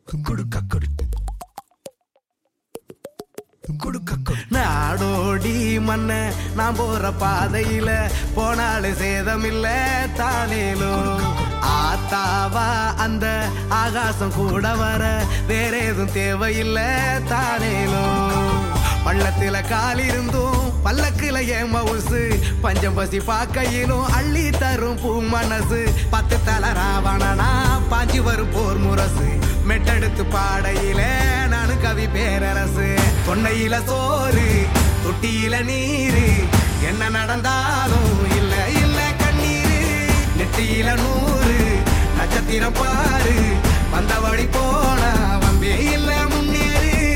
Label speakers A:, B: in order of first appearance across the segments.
A: நாடோடி மண்ண நான் போற பாதையில போனாலே சேதமில்ல தானேலும் ஆத்தாவா அந்த ஆகாசம் கூட வர வேற எதுவும் தேவையில்ல தானேலும் பள்ளத்தில கால் இருந்தும் பல்லக்குல ஏன் மவுசு பஞ்சம் பசி பாக்கையிலும் அள்ளி தரும் பூ மனசு 10 தல ராவணனா பாஞ்சி வரும் போர் முரசு மெட்டெடுத்து பாடையில நானு கவி பேரரசு தொண்டையில சோறு தொட்டியில நீரு என்ன நடந்தாலும் இல்ல இல்ல கண்ணீரு நெட்டியில 100 நட்சத்திரம் பாரு வந்த வழி போனா வம்பே இல்ல முன்னேறு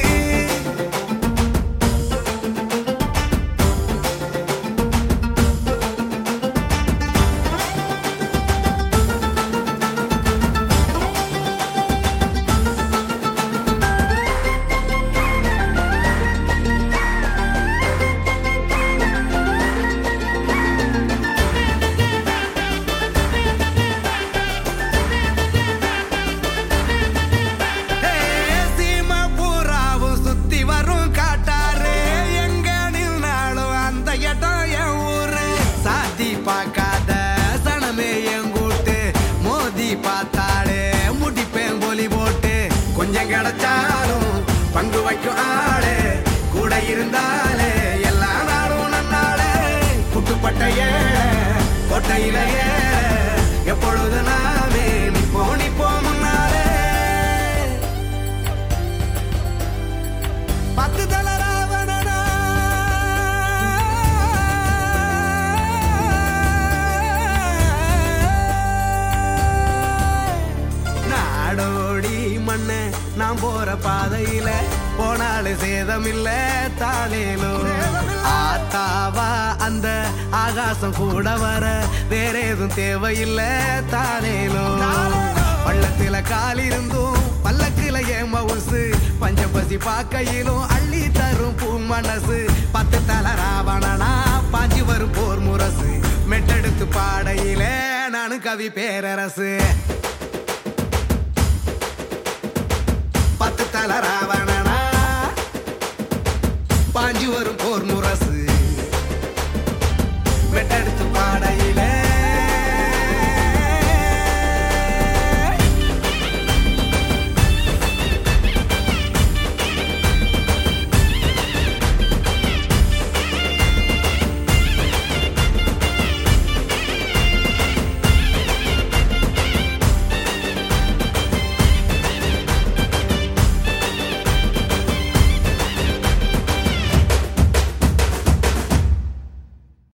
A: பார்க்காத சனமே எங்கூட்டு மோதி பார்த்தாலே முடிப்பேன் போலி போட்டு கொஞ்சம் கிடைச்சாலும் பங்கு வைக்கும் ஆளே கூட இருந்தாலே எல்லா நாளும் நன்னாளே புட்டுப்பட்ட கோட்டையில எப்பொழுது நாமே நிப்போம் முன்னாலே 10 தல ராவணனா நாடோடி மண்ண நான் போற பாதையில போனாலே சேதமில்ல தானேலும் ஆத்தாவா அந்த ஆகாசம் கூட வர வேற எதுவும் தேவையில்ல தானேலும் பள்ளத்தில கால் இருந்தும் பல்லக்குல ஏன் மவுசு பஞ்சம் பசி பாக்கையிலும் அள்ளி தரும் பூ மனசு 10 தல ராவணனா பாஞ்சி வரும் போர் முரசு மெட்டெடுத்து பாடையில நானு கவி பேரரசு 10 தல ராவணனா பாஞ்சி வரும் போர்